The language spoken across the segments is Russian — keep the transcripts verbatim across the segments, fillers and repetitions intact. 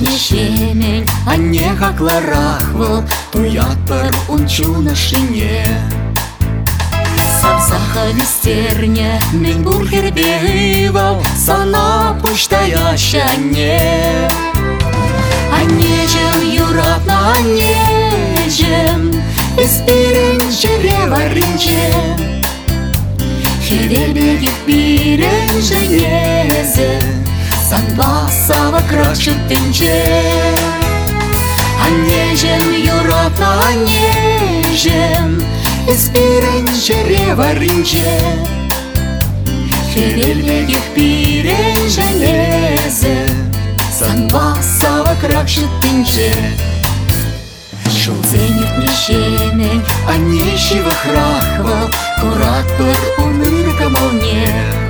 нешемень, а не хакларахвал, туят пар унчу на шине. Сапсаха вестерня, мен бургер бегывал, сана пуштая щане. А нежем юратна, а нежем, испирен черева ринче. Хевельбегих пирен женезе, санва сава кращу тынче. А нежем юратна, а нежем, испирен черева ринче. Хевельбегих пирен женезе, санва сава кращу тынче. Шел зенит нешемень, а нещего храхвал, курат пыр унырка молне.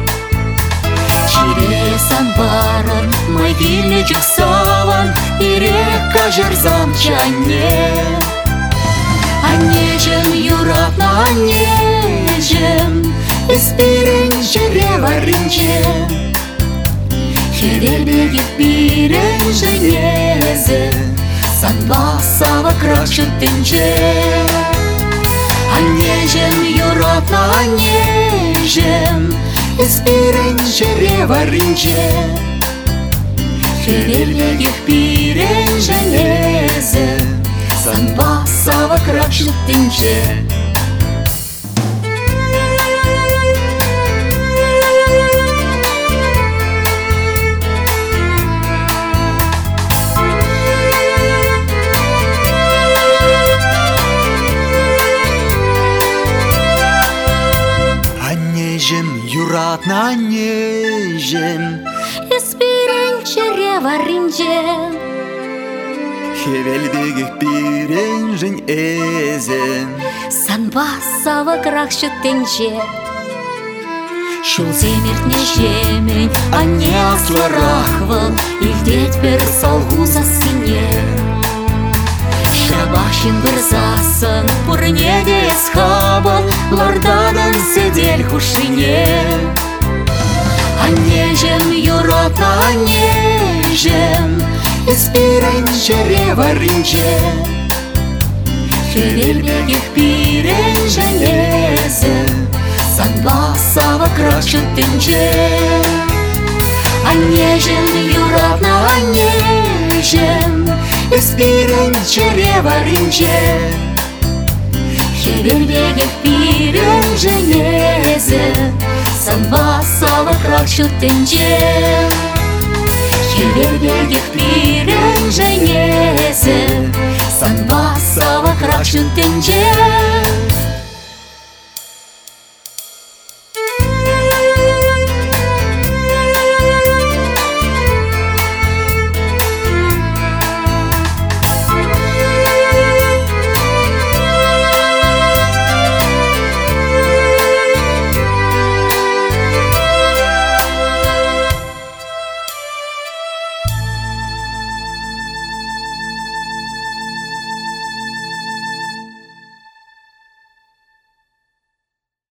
Через анбаран мой вильничек саван, и река жерзам чане. А нежем юратна, а нежем, испирен черева ринче. Хевельбегих пирен женезе, санва сава кращу тынче. А нежем юратна, а нежем, испирен черева ринче. Хевельбегих пирен женезе, санва сава кращу тынче. Юратна, нежем, испирен черева ринче. Хевельбегих пирен женезе, санва сава кращу тынче. Шел земерт нешемень, а не асларахвал, их деть пер салгу за сыне. Шабашин бырзасан, пурнеде схабан, лордадан седель хушине. А нежем юратна, а нежем, испирен черева ринче. Хевельбегих пирен женезе, санва сава кращу тынче. А нежем юратна, а нежем, испирен черева ринче. Хевельбегих пирен женезе, санва сава кращу тынче. Хевельбегих пирен женезе, санва сава кращу тынче.